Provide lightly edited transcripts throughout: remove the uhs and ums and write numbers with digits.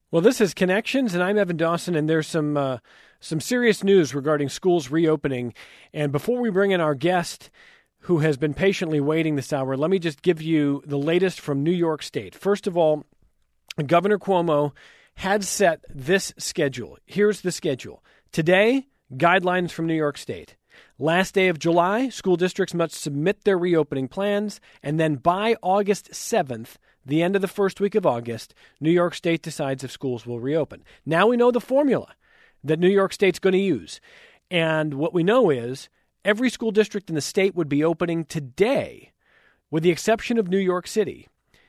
Well, this is Connections, and I'm Evan Dawson, and there's some serious news regarding schools reopening. And before we bring in our guest, who has been patiently waiting this hour, let me just give you the latest from New York State. First of all, Governor Cuomo had set this schedule. Here's the schedule. Today, guidelines from New York State. Last day of July, school districts must submit their reopening plans, and then by August 7th, the end of the first week of August, New York State decides if schools will reopen. Now we know the formula that New York State's going to use. And what we know is every school district in the state would be opening today, with the exception of New York City,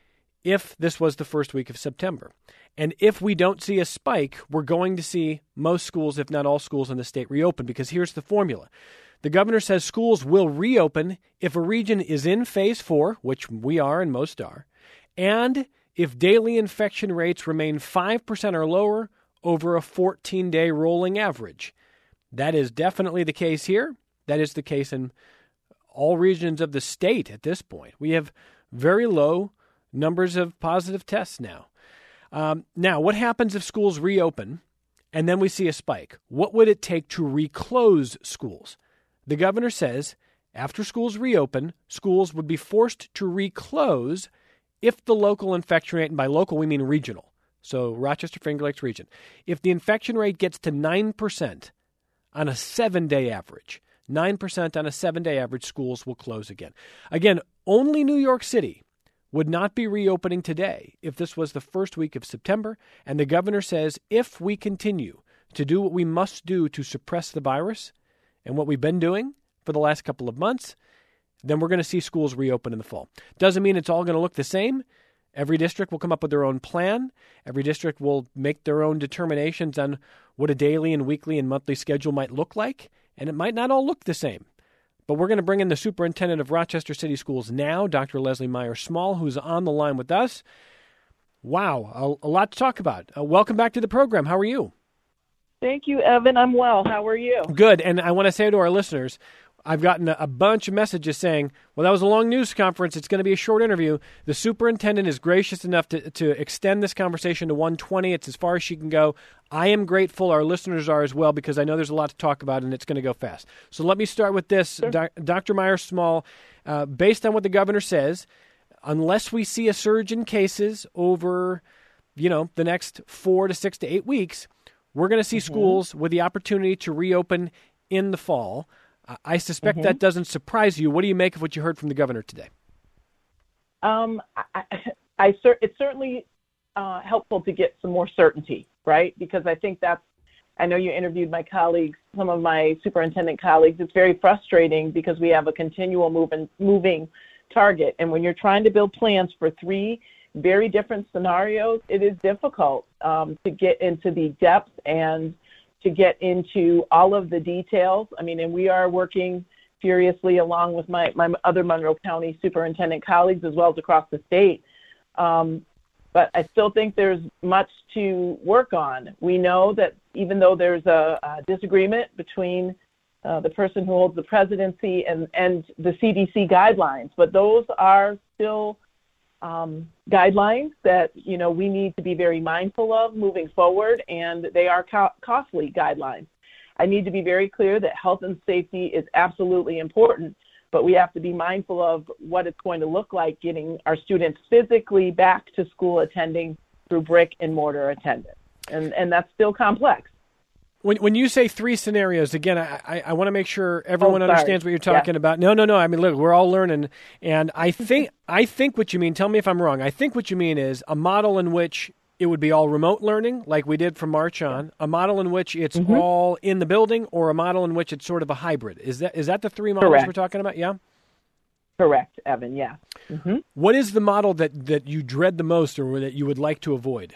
if this was the first week of September. And if we don't see a spike, we're going to see most schools, if not all schools in the state, reopen, because here's the formula. The governor says schools will reopen if a region is in phase 4, which we are and most are, and if daily infection rates remain 5% or lower over a 14-day rolling average. That is definitely the case here. That is the case in all regions of the state at this point. We have very low numbers of positive tests now. Now, what happens if schools reopen and then we see a spike? What would it take to reclose schools? The governor says after schools reopen, schools would be forced to reclose if the local infection rate, and by local we mean regional, so Rochester Finger Lakes region, if the infection rate gets to 9% on a 7-day average, 9% on a 7-day average, schools will close again. Again, only New York City would not be reopening today if this was the first week of September, and the governor says if we continue to do what we must do to suppress the virus and what we've been doing for the last couple of months, then we're going to see schools reopen in the fall. Doesn't mean it's all going to look the same. Every district will come up with their own plan. Every district will make their own determinations on what a daily and weekly and monthly schedule might look like, and it might not all look the same. But we're going to bring in the superintendent of Rochester City Schools now, Dr. Leslie Myers-Small, who's on the line with us. Wow, a lot to talk about. Welcome back to the program. How are you? Thank you, Evan. I'm well. How are you? Good. And I want to say to our listeners, I've gotten a bunch of messages saying, well, that was a long news conference. It's going to be a short interview. The superintendent is gracious enough to extend this conversation to 1:20. It's as far as she can go. I am grateful. Our listeners are as well, because I know there's a lot to talk about, and it's going to go fast. So let me start with this. Sure. Dr. Myers-Small, based on what the governor says, unless we see a surge in cases over, the next 4 to 6 to 8 weeks, we're going to see schools with the opportunity to reopen in the fall. I suspect that doesn't surprise you. What do you make of what you heard from the governor today? It's certainly helpful to get some more certainty, right? Because I think I know you interviewed my colleagues, some of my superintendent colleagues. It's very frustrating because we have a continual moving target. And when you're trying to build plans for 3 very different scenarios, it is difficult to get into the depth and to get into all of the details. I mean, and we are working furiously along with my other Monroe County superintendent colleagues as well as across the state. But I still think there's much to work on. We know that even though there's a disagreement between the person who holds the presidency and the CDC guidelines, but those are still guidelines that, we need to be very mindful of moving forward, and they are costly guidelines. I need to be very clear that health and safety is absolutely important, but we have to be mindful of what it's going to look like getting our students physically back to school attending through brick and mortar attendance. And that's still complex. When you say 3 scenarios, again, I want to make sure everyone understands what you're talking about. No. I mean, look, we're all learning, and I think what you mean. Tell me if I'm wrong. I think what you mean is a model in which it would be all remote learning, like we did from March on. A model in which it's all in the building, or a model in which it's sort of a hybrid. Is that the 3 models we're talking about? Yeah. Correct, Evan. Yeah. What is the model that you dread the most, or that you would like to avoid?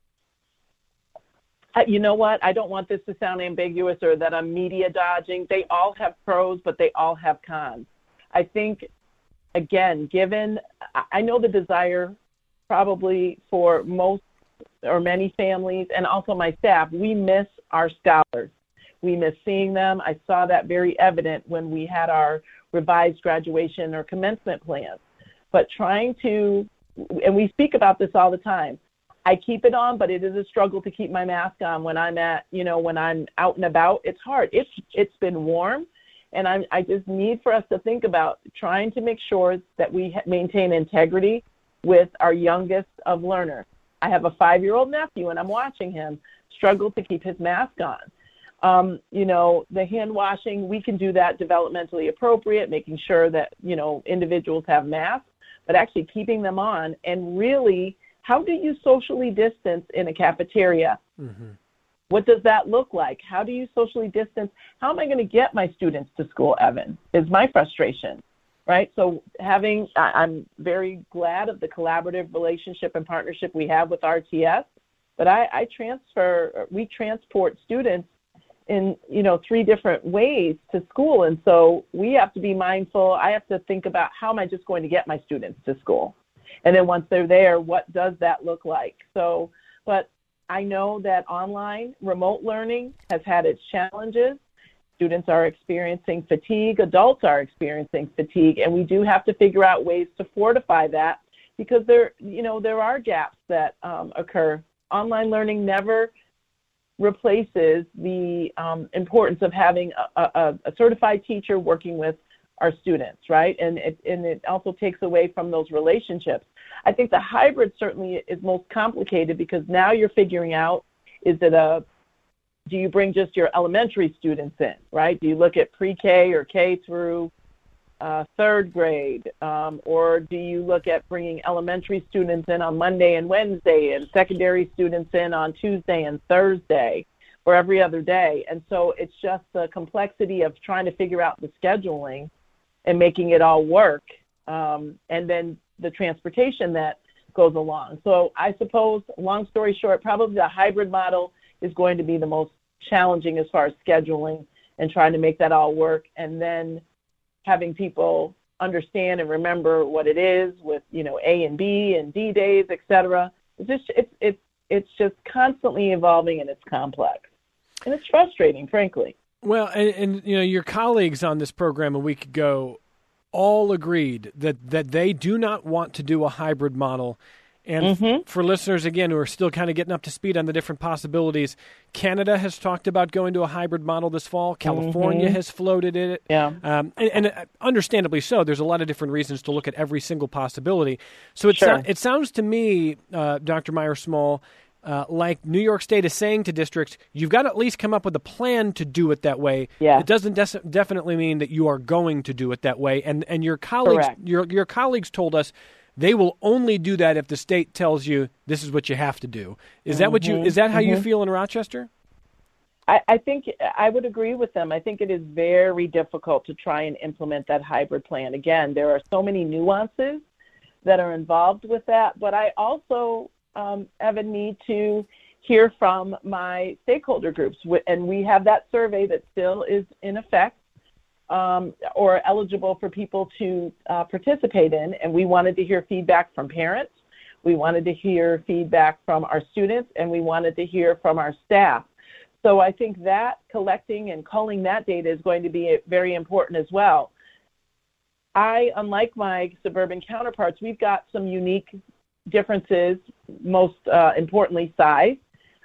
You know what? I don't want this to sound ambiguous or that I'm media dodging. They all have pros, but they all have cons. I think, again, I know the desire probably for most or many families and also my staff, we miss our scholars. We miss seeing them. I saw that very evident when we had our revised graduation or commencement plans. But and we speak about this all the time, I keep it on, but it is a struggle to keep my mask on when I'm when I'm out and about. It's hard. It's been warm, and I just need for us to think about trying to make sure that we maintain integrity with our youngest of learners. I have a 5-year-old nephew, and I'm watching him struggle to keep his mask on. The hand washing, we can do that developmentally appropriate, making sure that, individuals have masks, but actually keeping them on. And really, how do you socially distance in a cafeteria? Mm-hmm. What does that look like? How do you socially distance? How am I going to get my students to school, Evan, is my frustration, right? So I'm very glad of the collaborative relationship and partnership we have with RTS, but we transport students in, 3 different ways to school. And so we have to be mindful. I have to think about, how am I just going to get my students to school? And then once they're there, what does that look like? So, but I know that online remote learning has had its challenges. Students are experiencing fatigue. Adults are experiencing fatigue. And we do have to figure out ways to fortify that, because there are gaps that occur. Online learning never replaces the importance of having a certified teacher working with our students, right? And it also takes away from those relationships. I think the hybrid certainly is most complicated, because now you're figuring out, do you bring just your elementary students in, right? Do you look at pre-K or K through 3rd grade, or do you look at bringing elementary students in on Monday and Wednesday and secondary students in on Tuesday and Thursday or every other day? And so it's just the complexity of trying to figure out the scheduling and making it all work, and then the transportation that goes along. So I suppose, long story short, probably the hybrid model is going to be the most challenging as far as scheduling and trying to make that all work, and then having people understand and remember what it is with, A and B and D days, et cetera. It's just constantly evolving, and it's complex. And it's frustrating, frankly. Well, and your colleagues on this program a week ago all agreed that they do not want to do a hybrid model. And for listeners, again, who are still kind of getting up to speed on the different possibilities, Canada has talked about going to a hybrid model this fall. California has floated it. Yeah. And understandably so. There's a lot of different reasons to look at every single possibility. So it sounds to me, Dr. Myers-Small, like New York State is saying to districts, you've got to at least come up with a plan to do it that way. Yeah. It doesn't definitely mean that you are going to do it that way. And your colleagues, your colleagues told us they will only do that if the state tells you this is what you have to do. Is that how you feel in Rochester? I think I would agree with them. I think it is very difficult to try and implement that hybrid plan. Again, there are so many nuances that are involved with that, but I also, Evan, need to hear from my stakeholder groups, and we have that survey that still is in effect, or eligible for people to participate in, and we wanted to hear feedback from parents, we wanted to hear feedback from our students, and we wanted to hear from our staff. So I think that collecting and culling that data is going to be very important as well. Unlike my suburban counterparts, we've got some unique differences, most importantly size,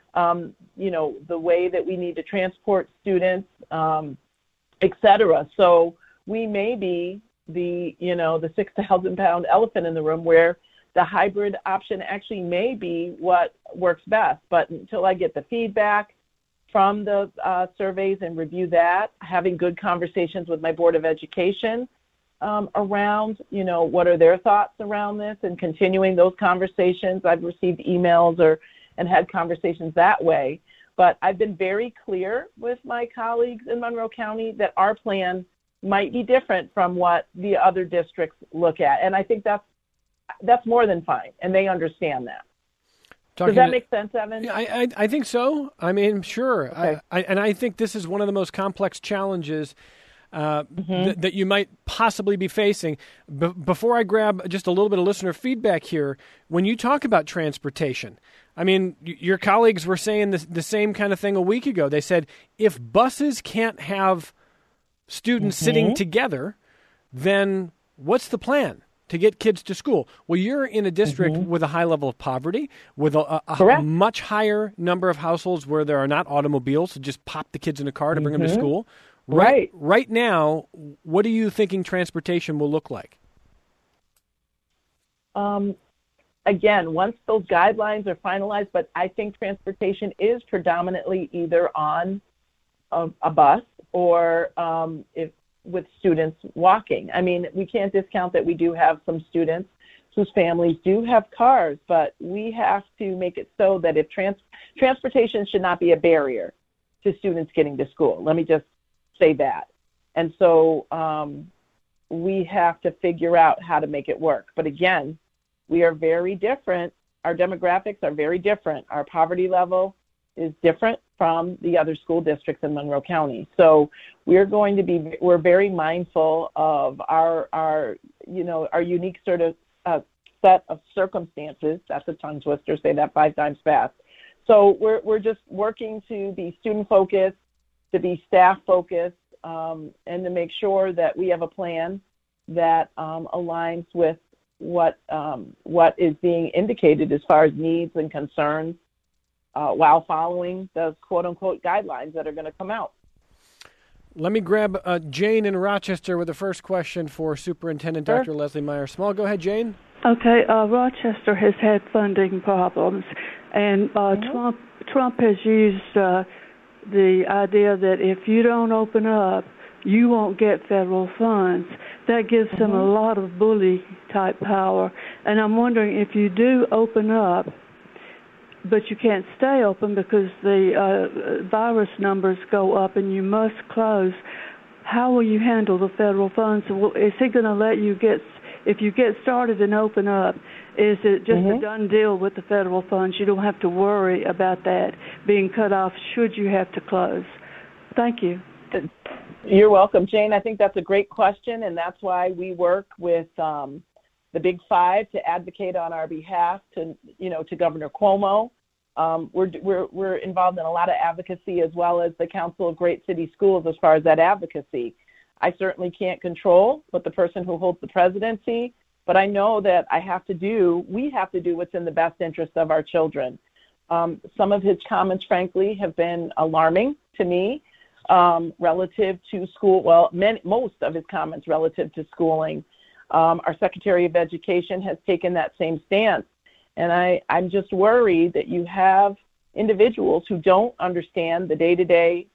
the way that we need to transport students, et cetera. So we may be the 6,000-pound elephant in the room, where the hybrid option actually may be what works best. But until I get the feedback from the surveys and review that, having good conversations with my Board of Education around, what are their thoughts around this, and continuing those conversations. I've received emails and had conversations that way. But I've been very clear with my colleagues in Monroe County that our plan might be different from what the other districts look at. And I think that's more than fine, and they understand that. Does that make sense, Evan? Yeah, I think so. I mean, sure. Okay. I think this is one of the most complex challenges that you might possibly be facing. Before I grab just a little bit of listener feedback here, when you talk about transportation, I mean, your colleagues were saying the same kind of thing a week ago. They said, if buses can't have students sitting together, then what's the plan? to get kids to school. Well, you're in a district with a high level of poverty, with a much higher number of households where there are not automobiles to just pop the kids in a car to bring them to school. Right now, what are you thinking transportation will look like? Again, once those guidelines are finalized, but I think transportation is predominantly either on a bus or with students walking. I mean, we can't discount that we do have some students whose families do have cars, but we have to make it so that if transportation should not be a barrier to students getting to school. Let me just say that. And so we have to figure out how to make it work. But again, we are very different. Our demographics are very different. Our poverty level is different from the other school districts in Monroe County. So we're very mindful of our unique sort of set of circumstances. That's a tongue twister, say that 5 times fast. So we're just working to be student focused, to be staff focused, and to make sure that we have a plan that aligns with what is being indicated as far as needs and concerns, while following the quote-unquote guidelines that are going to come out. Let me grab Jane in Rochester with the first question for Superintendent Dr. Leslie Myers-Small. Go ahead, Jane. Okay, Rochester has had funding problems, and Trump has used the idea that if you don't open up, you won't get federal funds. That gives him a lot of bully-type power. And I'm wondering, if you do open up, but you can't stay open because the virus numbers go up and you must close, how will you handle the federal funds? Is he going to let you if you get started and open up, is it just a done deal with the federal funds? You don't have to worry about that being cut off should you have to close. Thank you. You're welcome, Jane. I think that's a great question, and that's why we work with the Big Five to advocate on our behalf to Governor Cuomo. We're involved in a lot of advocacy, as well as the Council of Great City Schools as far as that advocacy. I certainly can't control what the person who holds the presidency, but I know that we have to do what's in the best interest of our children. Some of his comments, frankly, have been alarming to me relative to school. Well, most of his comments relative to schooling. Our Secretary of Education has taken that same stance. And I'm just worried that you have individuals who don't understand the day-to-day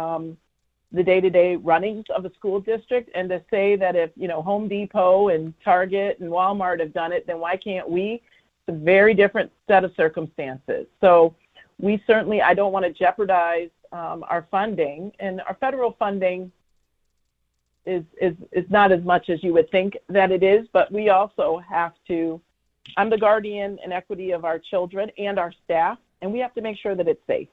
runnings of a school district, and to say that if Home Depot and Target and Walmart have done it, then why can't we? It's a very different set of circumstances. So we certainly, I don't want to jeopardize our funding, and our federal funding is not as much as you would think that it is, but we also have to. I'm the guardian and equity of our children and our staff, and we have to make sure that it's safe.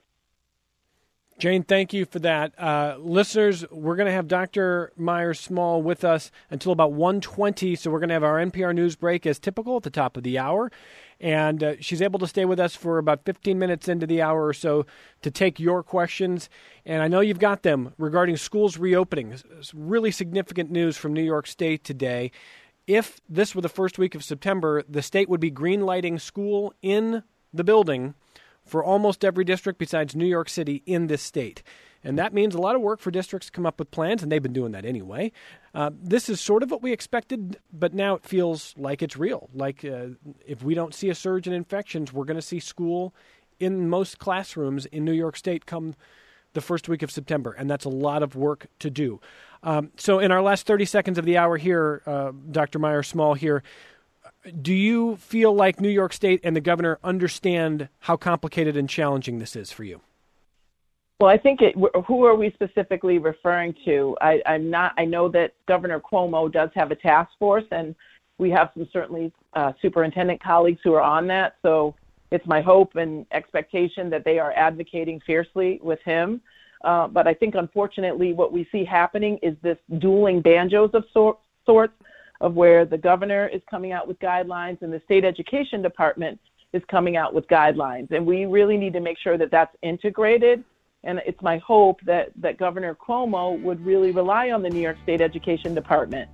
Jane, thank you for that. Listeners, we're going to have Dr. Myers-Small with us until about 1:20, so we're going to have our NPR News break as typical at the top of the hour. And she's able to stay with us for about 15 minutes into the hour or so to take your questions. And I know you've got them regarding schools reopening. It's really significant news from New York State today. If this were the first week of September, the state would be green-lighting school in the building for almost every district besides New York City in this state. And that means a lot of work for districts to come up with plans, and they've been doing that anyway. This is sort of what we expected, but now it feels like it's real. Like if we don't see a surge in infections, we're going to see school in most classrooms in New York State come the first week of September, and that's a lot of work to do. So in our last 30 seconds of the hour here, Dr. Myers-Small here, do you feel like New York State and the governor understand how complicated and challenging this is for you? Well, I think who are we specifically referring to? I know that Governor Cuomo does have a task force, and we have some certainly superintendent colleagues who are on that. So it's my hope and expectation that they are advocating fiercely with him. But I think, unfortunately, what we see happening is this dueling banjos of sorts, of where the governor is coming out with guidelines and the state education department is coming out with guidelines. And we really need to make sure that that's integrated. And it's my hope that Governor Cuomo would really rely on the New York State Education Department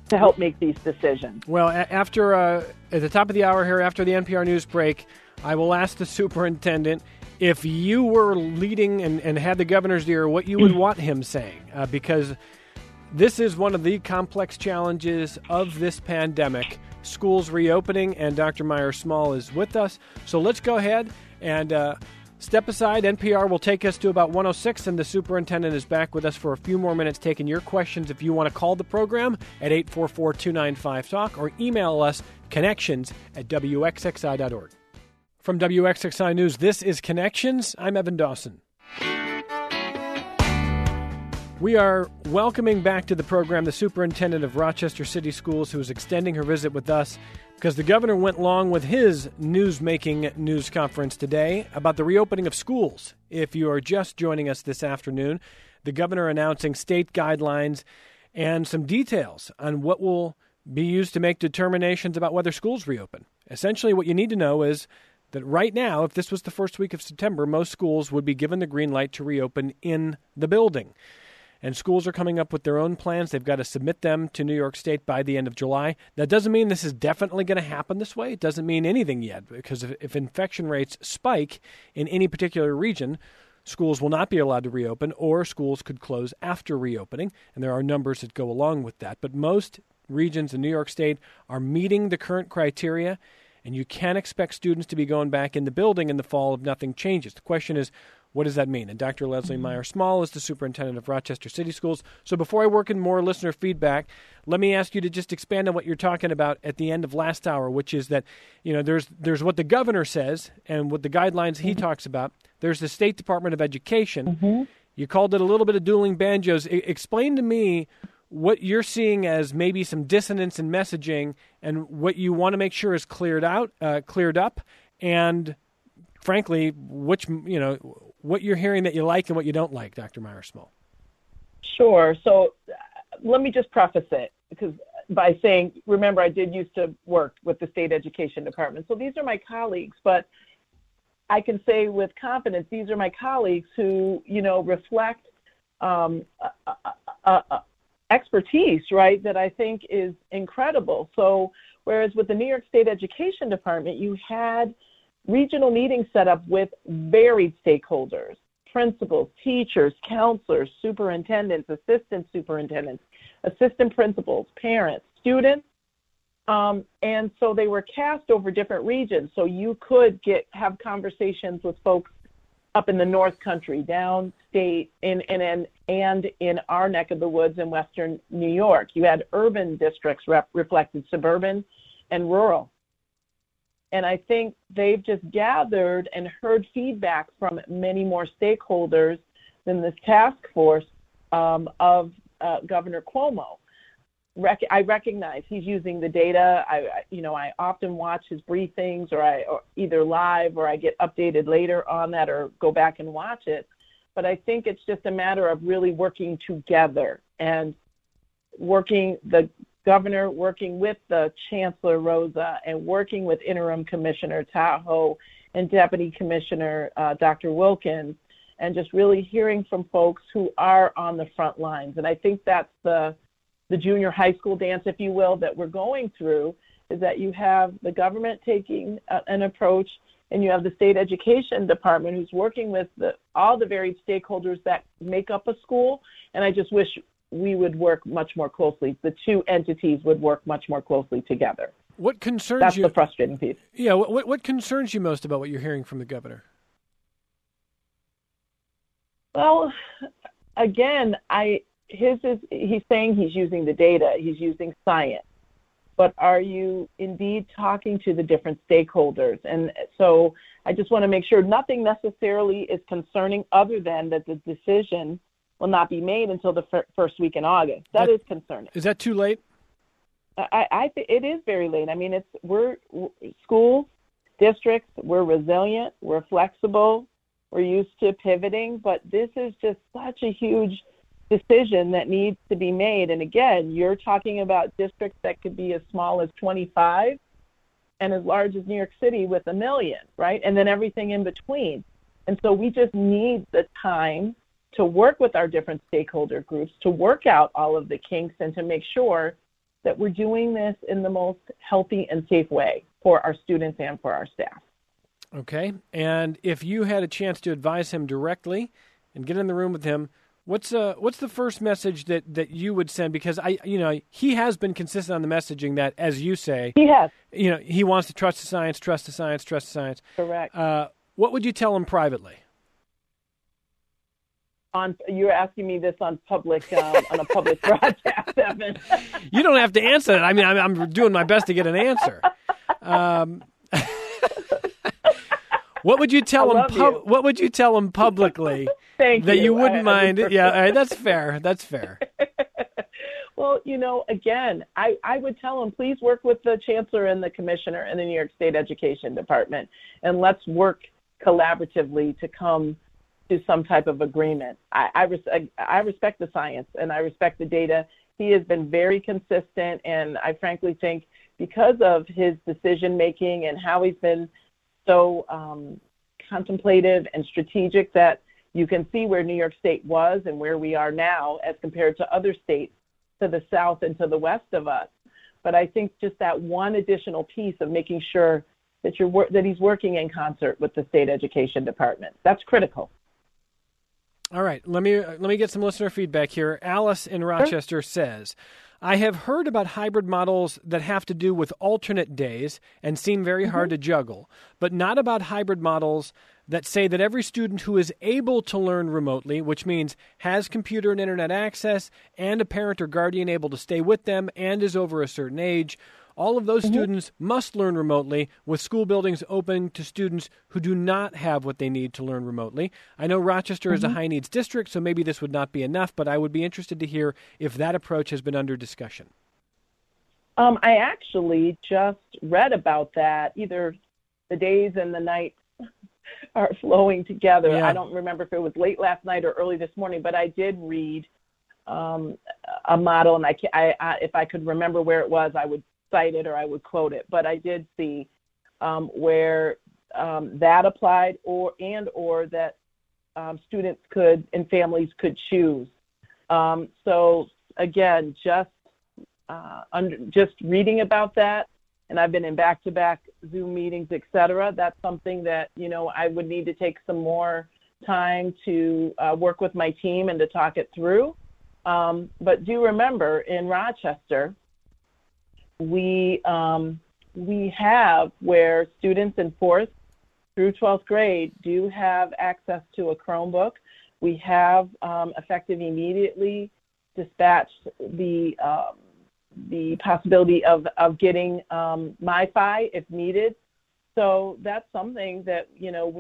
to help make these decisions. Well, after at the top of the hour here, after the NPR news break, I will ask the superintendent if you were leading and had the governor's ear, what you would want him saying, because this is one of the complex challenges of this pandemic, schools reopening, and Dr. Myers-Small is with us. So let's go ahead and step aside. NPR will take us to about 1:06, and the superintendent is back with us for a few more minutes taking your questions. If you want to call the program at 844-295-TALK or email us connections@wxxi.org. From WXXI News, this is Connections. I'm Evan Dawson. We are welcoming back to the program the superintendent of Rochester City Schools, who is extending her visit with us because the governor went long with his news-making news conference today about the reopening of schools. If you are just joining us this afternoon, the governor announcing state guidelines and some details on what will be used to make determinations about whether schools reopen. Essentially, what you need to know is that right now, if this was the first week of September, most schools would be given the green light to reopen in the building. And schools are coming up with their own plans. They've got to submit them to New York State by the end of July. That doesn't mean this is definitely going to happen this way. It doesn't mean anything yet, because if infection rates spike in any particular region, schools will not be allowed to reopen, or schools could close after reopening. And there are numbers that go along with that. But most regions in New York State are meeting the current criteria, and you can expect students to be going back in the building in the fall if nothing changes. The question is, what does that mean? And Dr. Leslie Myers-Small is the superintendent of Rochester City Schools. So before I work in more listener feedback, let me ask you to just expand on what you're talking about at the end of last hour, which is that, there's what the governor says and what the guidelines he talks about. There's the State Department of Education. You called it a little bit of dueling banjos. Explain to me what you're seeing as maybe some dissonance in messaging and what you want to make sure is cleared up, and frankly, what you're hearing that you like and what you don't like, Dr. Myers-Small. Sure. So let me just preface it by saying, remember, I did used to work with the state education department. So these are my colleagues, but I can say with confidence, these are my colleagues who, reflect expertise, right, that I think is incredible. So whereas with the New York State Education Department, you had regional meetings set up with varied stakeholders, principals, teachers, counselors, superintendents, assistant superintendents, assistant principals, parents, students. And so they were cast over different regions. So you could have conversations with folks up in the North Country, downstate, and in our neck of the woods in Western New York. You had urban districts reflected suburban and rural. And I think they've just gathered and heard feedback from many more stakeholders than this task force of Governor Cuomo. I recognize he's using the data. I often watch his briefings, or either live, or I get updated later on that, or go back and watch it. But I think it's just a matter of really working together and the governor working with the Chancellor Rosa and working with Interim Commissioner Tahoe and Deputy Commissioner Dr. Wilkins, and just really hearing from folks who are on the front lines. And I think that's the junior high school dance, if you will, that we're going through, is that you have the government taking an approach, and you have the state education department who's working with all the varied stakeholders that make up a school. And I just wish we would work much more closely. The two entities would work much more closely together. What concerns That's you? That's the frustrating piece. Yeah. What concerns you most about what you're hearing from the governor? Well, again, he's saying he's using the data, he's using science, but are you indeed talking to the different stakeholders? And so I just want to make sure nothing necessarily is concerning, other than that the decision will not be made until the first week in August. That is concerning. Is that too late? I think it is very late. I mean, we're schools, districts, we're resilient, we're flexible, we're used to pivoting, but this is just such a huge decision that needs to be made. And again, you're talking about districts that could be as small as 25 and as large as New York City with 1 million, right? And then everything in between. And so we just need the time to work with our different stakeholder groups to work out all of the kinks and to make sure that we're doing this in the most healthy and safe way for our students and for our staff. Okay. And if you had a chance to advise him directly and get in the room with him, what's the first message that you would send? Because he has been consistent on the messaging that, as you say, he has. He wants to trust the science, trust the science, trust the science. Correct. What would you tell him privately? You're asking me this on public on a public broadcast, Evan. You don't have to answer it. I mean, I'm doing my best to get an answer. What would you tell him? What would you tell him publicly that you wouldn't mind? Yeah, all right, that's fair. That's fair. Well, again, I would tell him, please work with the chancellor and the commissioner in the New York State Education Department, and let's work collaboratively to come to some type of agreement. I respect the science and I respect the data. He has been very consistent, and I frankly think because of his decision making and how he's been so contemplative and strategic, that you can see where New York State was and where we are now as compared to other states to the south and to the west of us. But I think just that one additional piece of making sure that that he's working in concert with the State Education Department, that's critical. All right, let me get some listener feedback here. Alice in Rochester says, I have heard about hybrid models that have to do with alternate days and seem very hard to juggle, but not about hybrid models that say that every student who is able to learn remotely, which means has computer and internet access and a parent or guardian able to stay with them and is over a certain age, all of those students must learn remotely, with school buildings open to students who do not have what they need to learn remotely. I know Rochester is a high-needs district, so maybe this would not be enough, but I would be interested to hear if that approach has been under discussion. I actually just read about that. Either the days and the nights are flowing together. Yeah. I don't remember if it was late last night or early this morning, but I did read a model, and if I could remember where it was, I would cite it or I would quote it, but I did see where that applied, or that students could and families could choose. So again, just reading about that, and I've been in back-to-back Zoom meetings, et cetera. That's something that I would need to take some more time to work with my team and to talk it through. But do remember, in Rochester, we have where students in 4th through 12th grade do have access to a Chromebook. We have effective immediately dispatched the possibility of getting MiFi if needed. So that's something that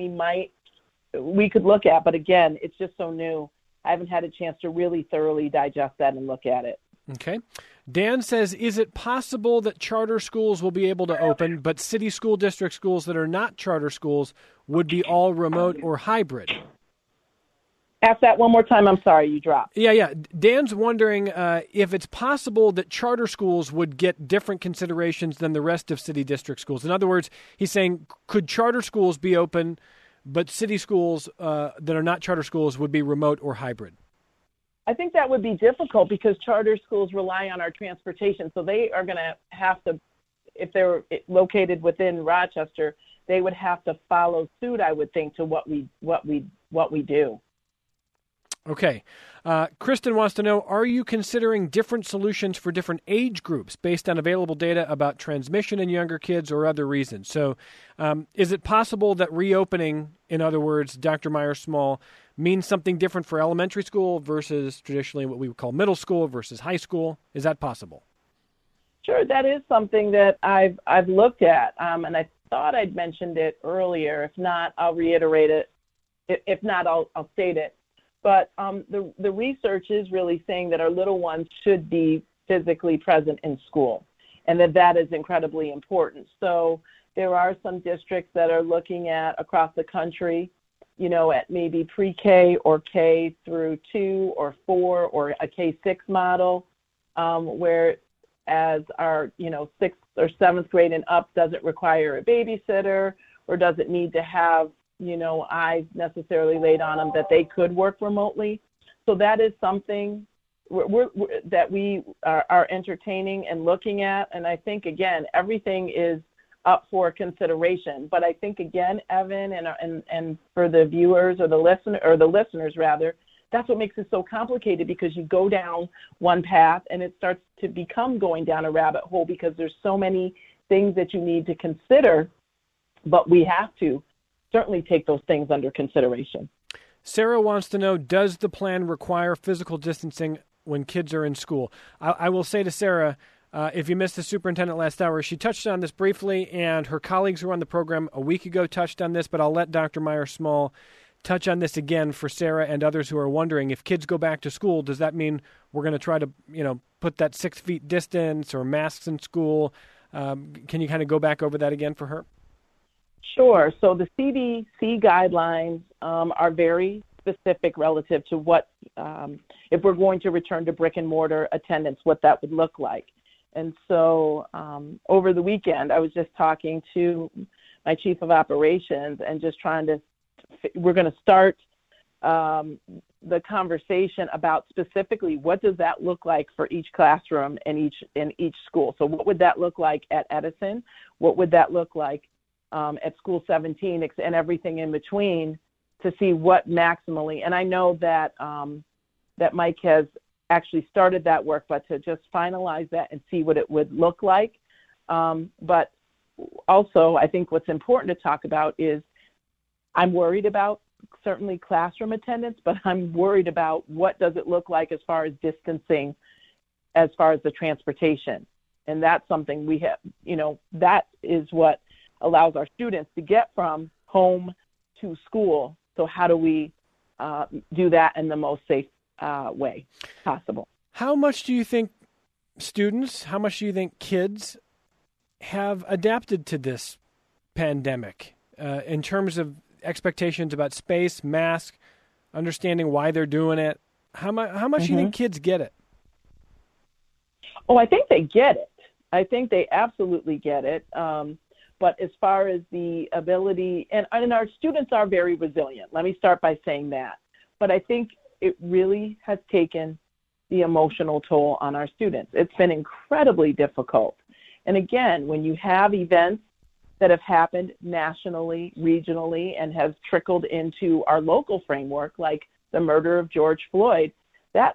we could look at. But again, it's just so new. I haven't had a chance to really thoroughly digest that and look at it. Okay. Dan says, is it possible that charter schools will be able to open, but city school district schools that are not charter schools would be all remote or hybrid? Ask that one more time. I'm sorry, you dropped. Yeah. Dan's wondering if it's possible that charter schools would get different considerations than the rest of city district schools. In other words, he's saying, could charter schools be open, but city schools that are not charter schools would be remote or hybrid? I think that would be difficult because charter schools rely on our transportation. So they are going to have to, if they're located within Rochester, they would have to follow suit, I would think, to what we do. Okay. Kristen wants to know, are you considering different solutions for different age groups based on available data about transmission in younger kids or other reasons? So is it possible that reopening, in other words, Dr. Myers-Small, means something different for elementary school versus traditionally what we would call middle school versus high school? Is that possible? Sure, that is something that I've looked at, and I thought I'd mentioned it earlier. If not, I'll reiterate it. If not, I'll state it. But the research is really saying that our little ones should be physically present in school, and that is incredibly important. So there are some districts that are looking at across the country, at maybe pre-K or K through 2 or 4 or a K-6 model, where as our 6th or 7th grade and up doesn't require a babysitter or doesn't need to have eyes necessarily laid on them, that they could work remotely. So that is something that we are entertaining and looking at. And I think, again, everything is up for consideration. But I think, again, Evan, and for the viewers or the listeners rather, that's what makes it so complicated, because you go down one path and it starts to become going down a rabbit hole, because there's so many things that you need to consider, but we have to certainly take those things under consideration. Sarah wants to know, does the plan require physical distancing when kids are in school? I will say to Sarah, if you missed the superintendent last hour, she touched on this briefly, and her colleagues who were on the program a week ago touched on this, but I'll let Dr. Myers-Small touch on this again for Sarah and others who are wondering, if kids go back to school, does that mean we're going to try to, put that 6 feet distance or masks in school? Can you kind of go back over that again for her? Sure. So the CDC guidelines are very specific relative to what, if we're going to return to brick and mortar attendance, what that would look like. And so over the weekend, I was just talking to my chief of operations and just we're going to start the conversation about specifically what does that look like for each classroom and each school. So what would that look like at Edison? What would that look like at School 17 and everything in between, to see what maximally, and I know that that Mike has actually started that work, but to just finalize that and see what it would look like. But also, I think what's important to talk about is, I'm worried about certainly classroom attendance, but I'm worried about what does it look like as far as distancing, as far as the transportation. And that's something we have, that is what allows our students to get from home to school. So how do we do that in the most safe way possible? How much do you think kids have adapted to this pandemic in terms of expectations about space, mask, understanding why they're doing it? How much do you think kids get it? Oh, I think they get it. I think they absolutely get it. But as far as the ability, and our students are very resilient. Let me start by saying that. But I think it really has taken the emotional toll on our students. It's been incredibly difficult. And again, when you have events that have happened nationally, regionally, and have trickled into our local framework, like the murder of George Floyd, that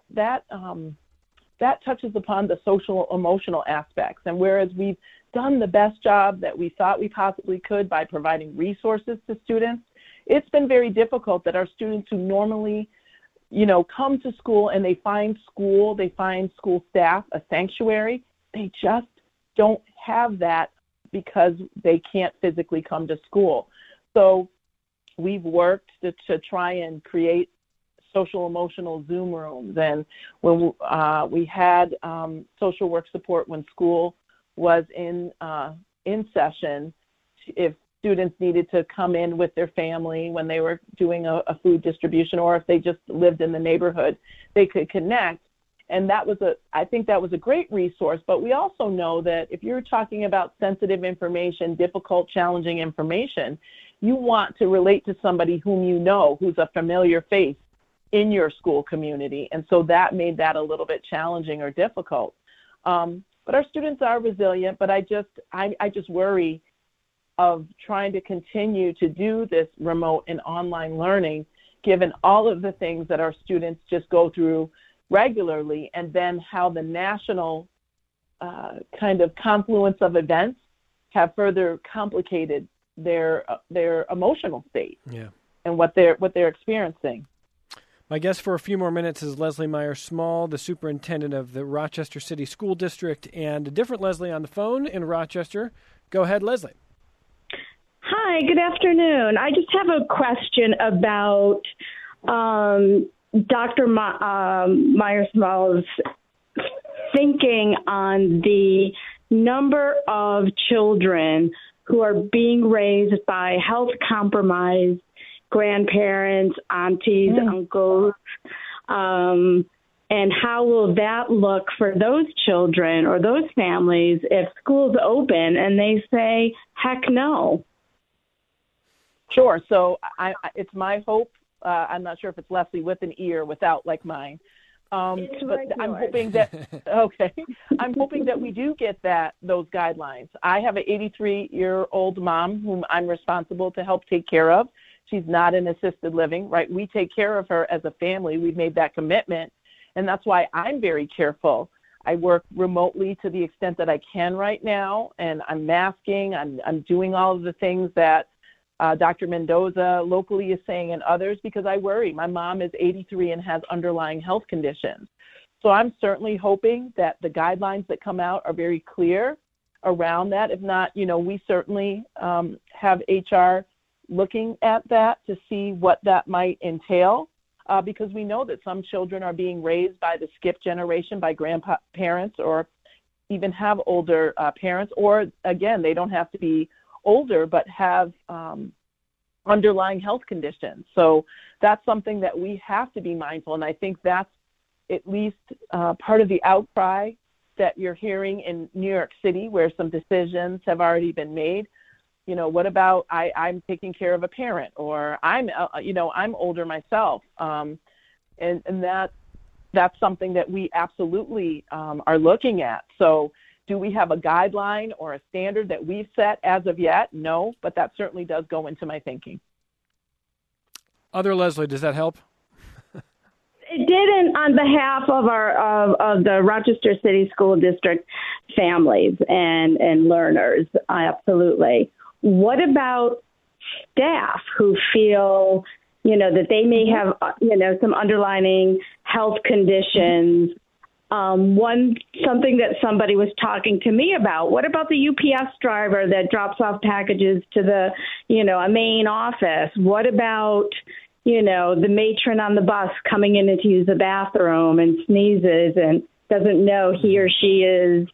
touches upon the social emotional aspects. And whereas we've done the best job that we thought we possibly could by providing resources to students, it's been very difficult that our students who normally, come to school and they find school staff a sanctuary, they just don't have that because they can't physically come to school. So we've worked to try and create social emotional Zoom rooms. And when we had social work support when school was in session, if students needed to come in with their family when they were doing a food distribution, or if they just lived in the neighborhood, they could connect. And I think that was a great resource. But we also know that if you're talking about sensitive information, difficult, challenging information, you want to relate to somebody whom you know, who's a familiar face in your school community. And so that made that a little bit challenging or difficult. But our students are resilient, but I just worry of trying to continue to do this remote and online learning, given all of the things that our students just go through regularly, and then how the national kind of confluence of events have further complicated their emotional state and what they're experiencing. My guest for a few more minutes is Leslie Myers-Small, the superintendent of the Rochester City School District, and a different Leslie on the phone in Rochester. Go ahead, Leslie. Hi, good afternoon. I just have a question about Dr. Myers-Small's thinking on the number of children who are being raised by health-compromised grandparents, aunties, uncles, and how will that look for those children or those families if schools open and they say, heck no? Sure. So it's my hope. I'm not sure if it's Leslie with an E or without, like mine. But I'm hoping that I'm hoping that we do get those guidelines. I have an 83-year-old mom whom I'm responsible to help take care of. She's not in assisted living, right? We take care of her as a family. We've made that commitment, and that's why I'm very careful. I work remotely to the extent that I can right now, and I'm masking. I'm doing all of the things that Dr. Mendoza locally is saying, and others, because I worry. My mom is 83 and has underlying health conditions. So I'm certainly hoping that the guidelines that come out are very clear around that. If not, we certainly have HR looking at that to see what that might entail, because we know that some children are being raised by the skip generation, by grandparents, or even have older parents, or again, they don't have to be older, but have underlying health conditions. So that's something that we have to be mindful. And I think that's at least part of the outcry that you're hearing in New York City, where some decisions have already been made. What about I'm taking care of a parent, or I'm older myself. And that's something that we absolutely are looking at. So do we have a guideline or a standard that we've set as of yet? No, but that certainly does go into my thinking. Other Leslie, does that help? It didn't on behalf of of the Rochester City School District families and learners. Absolutely. What about staff who feel, that they may have, some underlying health conditions? Something that somebody was talking to me about. What about the UPS driver that drops off packages to the, a main office? What about, the matron on the bus coming in to use the bathroom and sneezes and doesn't know he or she is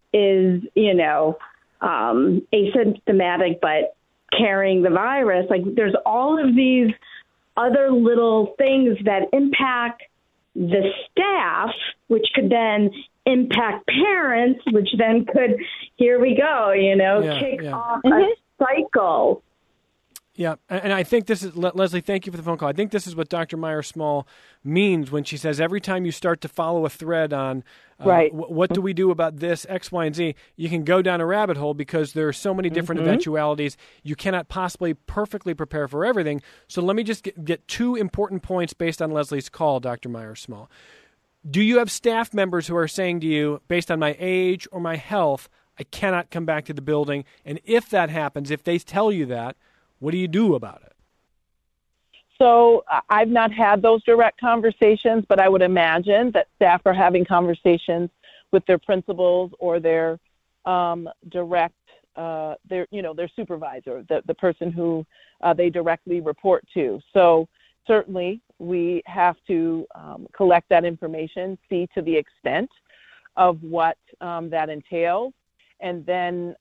asymptomatic but carrying the virus? Like, there's all of these other little things that impact the staff, which could then impact parents, which then could, here we go, kick off a cycle. Yeah, and I think this is, Leslie, thank you for the phone call. I think this is what Dr. Myers-Small means when she says every time you start to follow a thread on what do we do about this, X, Y, and Z, you can go down a rabbit hole because there are so many different eventualities. You cannot possibly perfectly prepare for everything. So let me just get two important points based on Leslie's call, Dr. Myers-Small. Do you have staff members who are saying to you, based on my age or my health, I cannot come back to the building? And if that happens, if they tell you that, what do you do about it? So I've not had those direct conversations, but I would imagine that staff are having conversations with their principals or their their supervisor, the person who they directly report to. So certainly we have to collect that information, see to the extent of what that entails, and then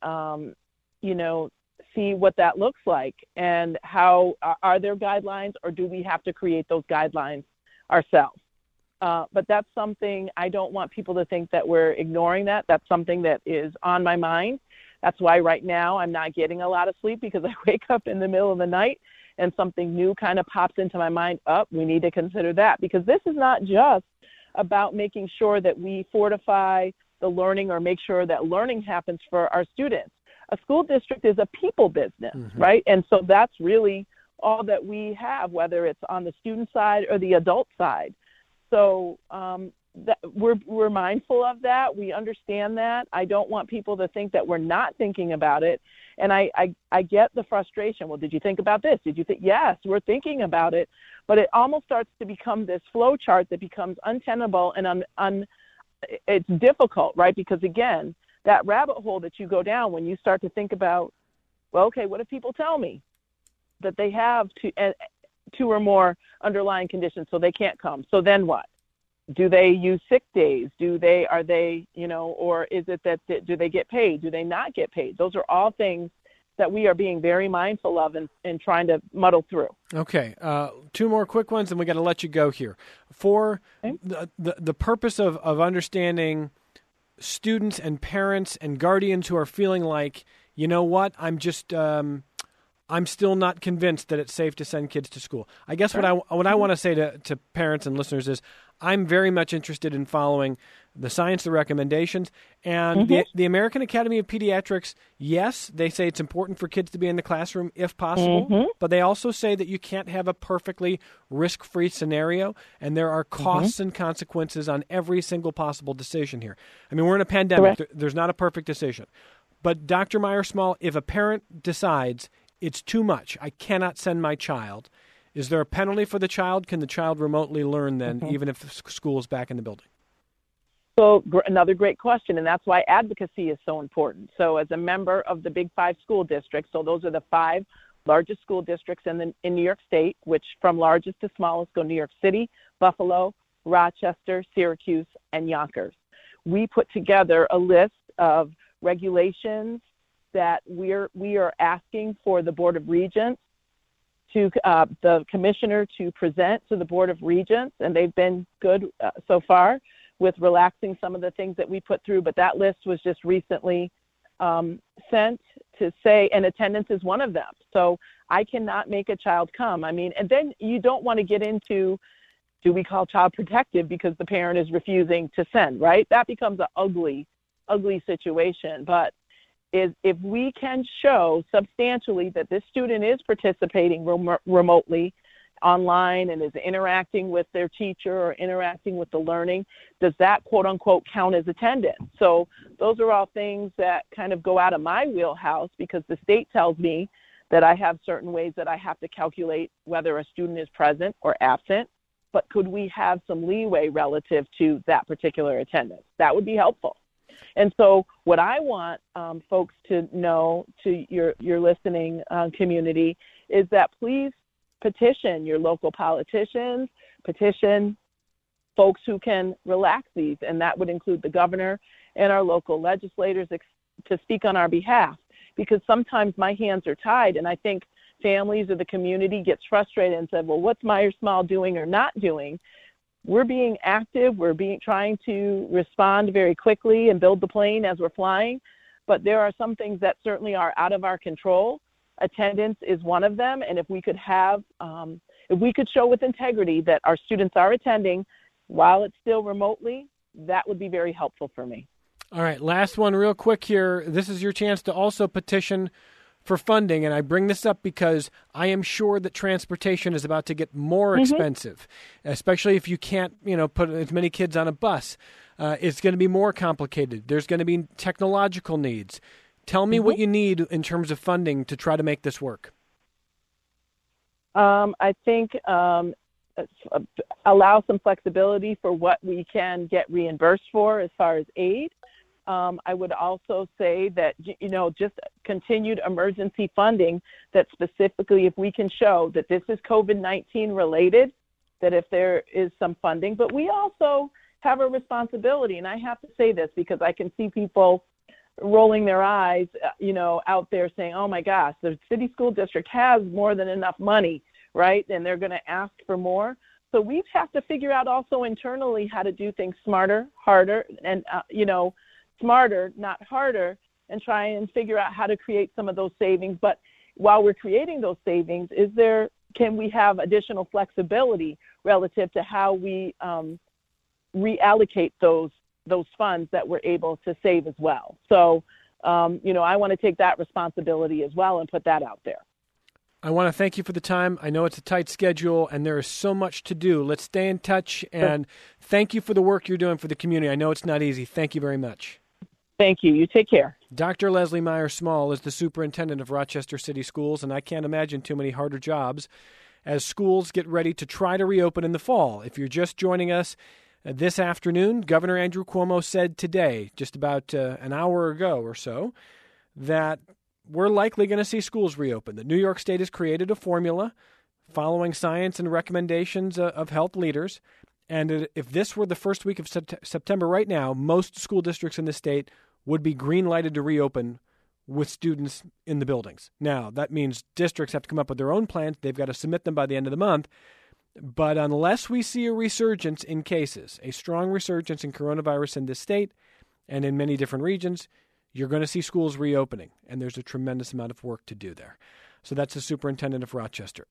see what that looks like, and how are there guidelines, or do we have to create those guidelines ourselves? But that's something I don't want people to think that we're ignoring that. That's something that is on my mind. That's why right now I'm not getting a lot of sleep, because I wake up in the middle of the night and something new kind of pops into my mind. We need to consider that, because this is not just about making sure that we fortify the learning or make sure that learning happens for our students. A school district is a people business, right? And so that's really all that we have, whether it's on the student side or the adult side. So that we're mindful of that. We understand that. I don't want people to think that we're not thinking about it. And I get the frustration. Well, did you think about this? Did you think? Yes, we're thinking about it. But it almost starts to become this flow chart that becomes untenable and it's difficult, right? Because again, that rabbit hole that you go down when you start to think about, well, okay, what if people tell me that they have two or more underlying conditions, so they can't come? So then what? Do they use sick days? Or is it that, do they get paid? Do they not get paid? Those are all things that we are being very mindful of and trying to muddle through. Okay. Two more quick ones, and we got to let you go here. For the purpose of understanding students and parents and guardians who are feeling like, you know what, I'm just I'm I'm still not convinced that it's safe to send kids to school. I guess what I want to say to parents and listeners is I'm very much interested in following the science, the recommendations, and the American Academy of Pediatrics, yes, they say it's important for kids to be in the classroom if possible, but they also say that you can't have a perfectly risk-free scenario, and there are costs and consequences on every single possible decision here. I mean, we're in a pandemic. There's not a perfect decision. But Dr. Myers-Small, if a parent decides it's too much, I cannot send my child, is there a penalty for the child? Can the child remotely learn then, even if the school is back in the building? So another great question, and that's why advocacy is so important. So as a member of the Big Five school districts, so those are the 5 largest school districts in New York State, which from largest to smallest go New York City, Buffalo, Rochester, Syracuse, and Yonkers. We put together a list of regulations that we are asking for the Board of Regents to the commissioner to present to the Board of Regents, and they've been good so far with relaxing some of the things that we put through. But that list was just recently sent to say, and attendance is one of them. So I cannot make a child come. I mean, and then you don't want to get into, do we call child protective because the parent is refusing to send, right? That becomes an ugly situation. But if we can show substantially that this student is participating remotely online and is interacting with their teacher or interacting with the learning, does that quote unquote count as attendance? So those are all things that kind of go out of my wheelhouse because the state tells me that I have certain ways that I have to calculate whether a student is present or absent, but could we have some leeway relative to that particular attendance? That would be helpful. And so what I want folks to know, to your listening community, is that please petition your local politicians, petition folks who can relax these, and that would include the governor and our local legislators to speak on our behalf, because sometimes my hands are tied, and I think families or the community gets frustrated and said, well, what's Myers-Small doing or not doing? We're being active. We're trying to respond very quickly and build the plane as we're flying. But there are some things that certainly are out of our control. Attendance is one of them. And if we could show with integrity that our students are attending while it's still remotely, that would be very helpful for me. All right. Last one real quick here. This is your chance to also petition for funding, and I bring this up because I am sure that transportation is about to get more expensive, especially if you can't, put as many kids on a bus. It's going to be more complicated. There's going to be technological needs. Tell me what you need in terms of funding to try to make this work. I think allow some flexibility for what we can get reimbursed for as far as aid. I would also say that, just continued emergency funding that specifically if we can show that this is COVID-19 related, that if there is some funding, but we also have a responsibility. And I have to say this because I can see people rolling their eyes, out there saying, oh my gosh, the city school district has more than enough money, right? And they're going to ask for more. So we have to figure out also internally how to do things smarter, harder, and, smarter, not harder, and try and figure out how to create some of those savings. But while we're creating those savings, can we have additional flexibility relative to how we reallocate those funds that we're able to save as well? So, I want to take that responsibility as well and put that out there. I want to thank you for the time. I know it's a tight schedule and there is so much to do. Let's stay in touch, and thank you for the work you're doing for the community. I know it's not easy. Thank you very much. Thank you. You take care. Dr. Leslie Myers-Small is the superintendent of Rochester City Schools, and I can't imagine too many harder jobs as schools get ready to try to reopen in the fall. If you're just joining us this afternoon, Governor Andrew Cuomo said today, just about an hour ago or so, that we're likely going to see schools reopen. The New York State has created a formula following science and recommendations of health leaders. And if this were the first week of September right now, most school districts in the state would be green-lighted to reopen with students in the buildings. Now, that means districts have to come up with their own plans. They've got to submit them by the end of the month. But unless we see a resurgence in cases, a strong resurgence in coronavirus in this state and in many different regions, you're going to see schools reopening, and there's a tremendous amount of work to do there. So that's the superintendent of Rochester.